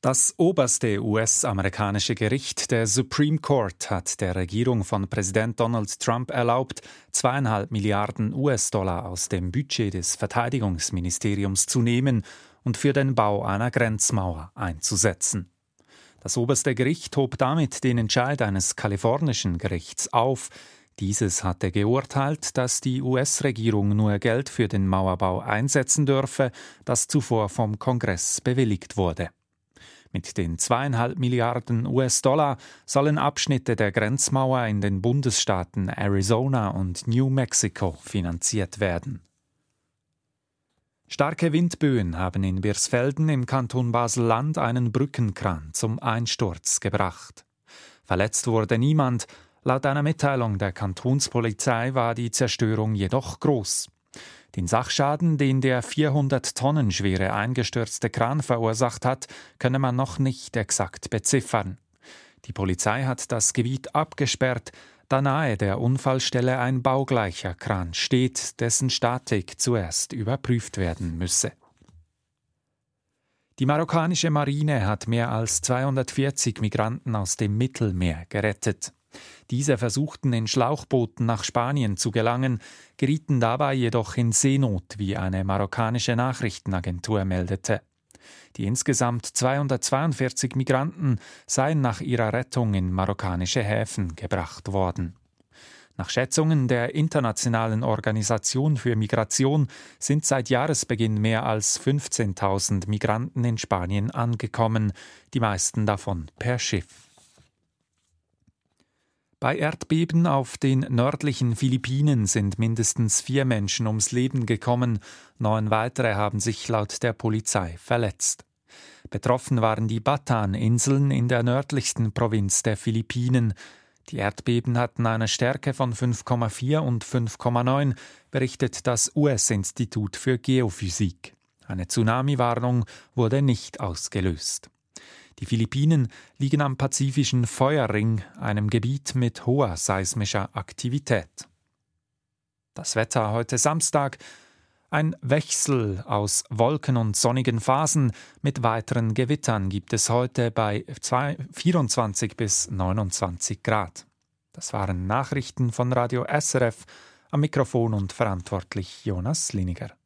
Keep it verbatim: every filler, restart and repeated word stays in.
Das oberste U S-amerikanische Gericht, der Supreme Court, hat der Regierung von Präsident Donald Trump erlaubt, zweieinhalb Milliarden U S-Dollar aus dem Budget des Verteidigungsministeriums zu nehmen und für den Bau einer Grenzmauer einzusetzen. Das oberste Gericht hob damit den Entscheid eines kalifornischen Gerichts auf. Dieses hatte geurteilt, dass die U S-Regierung nur Geld für den Mauerbau einsetzen dürfe, das zuvor vom Kongress bewilligt wurde. Mit den zweieinhalb Milliarden U S-Dollar sollen Abschnitte der Grenzmauer in den Bundesstaaten Arizona und New Mexico finanziert werden. Starke Windböen haben in Birsfelden im Kanton Basel-Land einen Brückenkran zum Einsturz gebracht. Verletzt wurde niemand. Laut einer Mitteilung der Kantonspolizei war die Zerstörung jedoch groß. Den Sachschaden, den der vierhundert Tonnen schwere eingestürzte Kran verursacht hat, könne man noch nicht exakt beziffern. Die Polizei hat das Gebiet abgesperrt, da nahe der Unfallstelle ein baugleicher Kran steht, dessen Statik zuerst überprüft werden müsse. Die marokkanische Marine hat mehr als zweihundertvierzig Migranten aus dem Mittelmeer gerettet. Diese versuchten in Schlauchbooten nach Spanien zu gelangen, gerieten dabei jedoch in Seenot, wie eine marokkanische Nachrichtenagentur meldete. Die insgesamt zweihundertzweiundvierzig Migranten seien nach ihrer Rettung in marokkanische Häfen gebracht worden. Nach Schätzungen der Internationalen Organisation für Migration sind seit Jahresbeginn mehr als fünfzehntausend Migranten in Spanien angekommen, die meisten davon per Schiff. Bei Erdbeben auf den nördlichen Philippinen sind mindestens vier Menschen ums Leben gekommen, neun weitere haben sich laut der Polizei verletzt. Betroffen waren die Bataan-Inseln in der nördlichsten Provinz der Philippinen. Die Erdbeben hatten eine Stärke von fünf Komma vier und fünf Komma neun, berichtet das U S-Institut für Geophysik. Eine Tsunami-Warnung wurde nicht ausgelöst. Die Philippinen liegen am pazifischen Feuerring, einem Gebiet mit hoher seismischer Aktivität. Das Wetter heute Samstag: ein Wechsel aus Wolken und sonnigen Phasen. Mit weiteren Gewittern gibt es heute bei vierundzwanzig bis neunundzwanzig Grad. Das waren Nachrichten von Radio S R F. Am Mikrofon und verantwortlich Jonas Liniger.